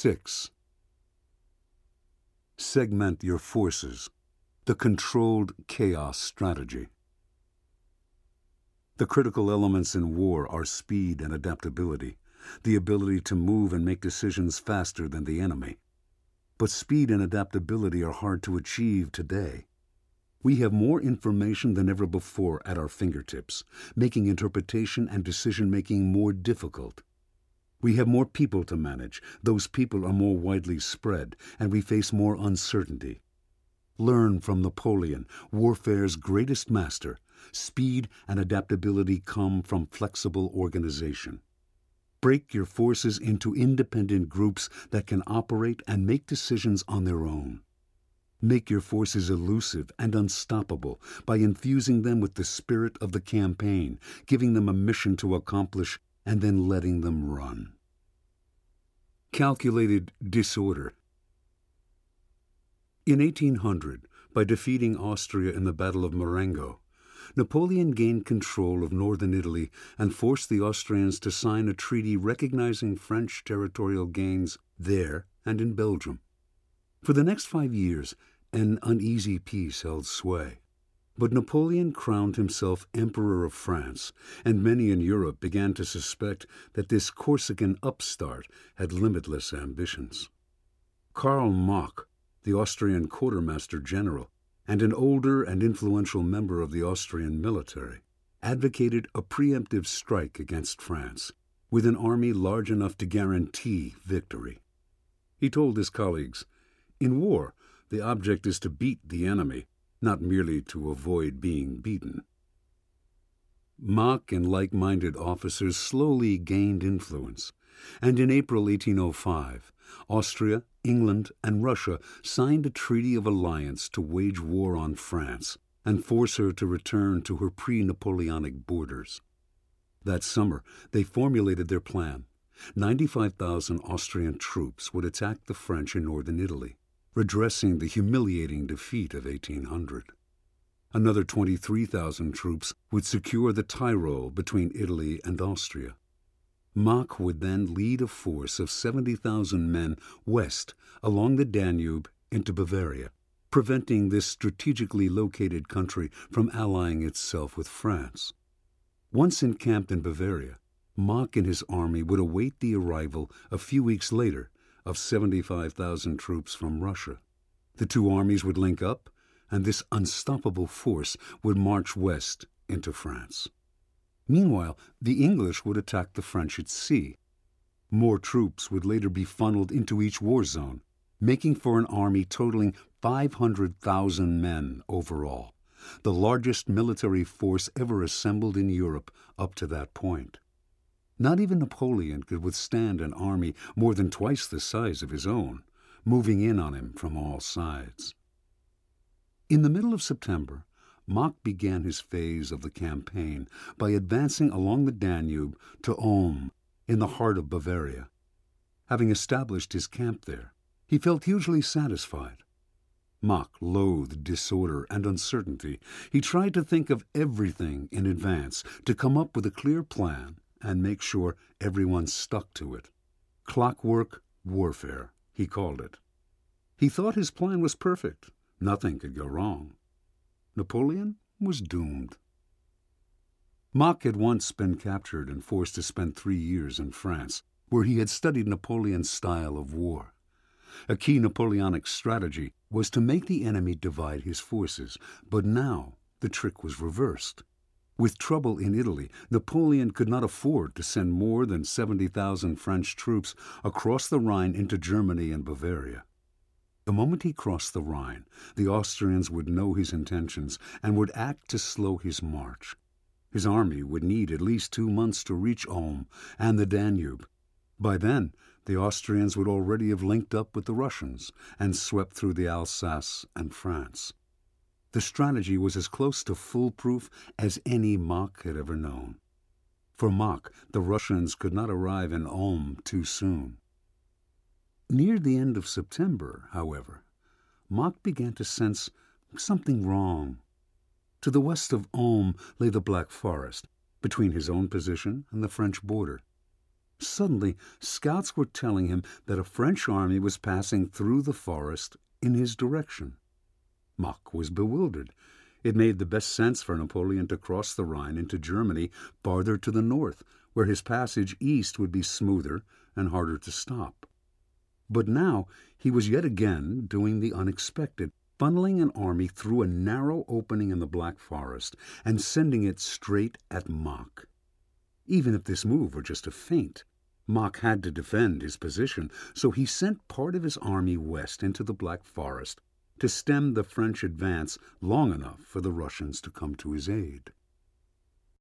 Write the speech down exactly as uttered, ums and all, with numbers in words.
Six. Segment your forces. The controlled chaos strategy. The critical elements in war are speed and adaptability, the ability to move and make decisions faster than the enemy. But speed and adaptability are hard to achieve today. We have more information than ever before at our fingertips, making interpretation and decision-making more difficult. We have more people to manage, those people are more widely spread, and we face more uncertainty. Learn from Napoleon, warfare's greatest master. Speed and adaptability come from flexible organization. Break your forces into independent groups that can operate and make decisions on their own. Make your forces elusive and unstoppable by infusing them with the spirit of the campaign, giving them a mission to accomplish, and then letting them run. Calculated disorder. In eighteen hundred, by defeating Austria in the Battle of Marengo, Napoleon gained control of northern Italy and forced the Austrians to sign a treaty recognizing French territorial gains there and in Belgium. For the next five years, an uneasy peace held sway. But Napoleon crowned himself Emperor of France, and many in Europe began to suspect that this Corsican upstart had limitless ambitions. Karl Mach, the Austrian quartermaster general, and an older and influential member of the Austrian military, advocated a preemptive strike against France, with an army large enough to guarantee victory. He told his colleagues, "In war, the object is to beat the enemy, not merely to avoid being beaten." Mach and like-minded officers slowly gained influence, and in April eighteen oh five, Austria, England, and Russia signed a treaty of alliance to wage war on France and force her to return to her pre-Napoleonic borders. That summer, they formulated their plan. ninety-five thousand Austrian troops would attack the French in northern Italy, redressing the humiliating defeat of eighteen hundred. Another twenty-three thousand troops would secure the Tyrol between Italy and Austria. Mach would then lead a force of seventy thousand men west along the Danube into Bavaria, preventing this strategically located country from allying itself with France. Once encamped in Bavaria, Mach and his army would await the arrival a few weeks later of seventy-five thousand troops from Russia. The two armies would link up, and this unstoppable force would march west into France. Meanwhile, the English would attack the French at sea. More troops would later be funneled into each war zone, making for an army totaling five hundred thousand men overall, the largest military force ever assembled in Europe up to that point. Not even Napoleon could withstand an army more than twice the size of his own, moving in on him from all sides. In the middle of September, Mach began his phase of the campaign by advancing along the Danube to Ulm, in the heart of Bavaria. Having established his camp there, he felt hugely satisfied. Mach loathed disorder and uncertainty. He tried to think of everything in advance, to come up with a clear plan and make sure everyone stuck to it. Clockwork warfare, he called it. He thought his plan was perfect. Nothing could go wrong. Napoleon was doomed. Mach had once been captured and forced to spend three years in France, where he had studied Napoleon's style of war. A key Napoleonic strategy was to make the enemy divide his forces, but now the trick was reversed. With trouble in Italy, Napoleon could not afford to send more than seventy thousand French troops across the Rhine into Germany and Bavaria. The moment he crossed the Rhine, the Austrians would know his intentions and would act to slow his march. His army would need at least two months to reach Ulm and the Danube. By then, the Austrians would already have linked up with the Russians and swept through the Alsace and France. The strategy was as close to foolproof as any Mach had ever known. For Mach, the Russians could not arrive in Ulm too soon. Near the end of September, however, Mach began to sense something wrong. To the west of Ulm lay the Black Forest, between his own position and the French border. Suddenly, scouts were telling him that a French army was passing through the forest in his direction. Mack was bewildered. It made the best sense for Napoleon to cross the Rhine into Germany farther to the north, where his passage east would be smoother and harder to stop. But now he was yet again doing the unexpected, funneling an army through a narrow opening in the Black Forest and sending it straight at Mack. Even if this move were just a feint, Mack had to defend his position, so he sent part of his army west into the Black Forest to stem the French advance long enough for the Russians to come to his aid.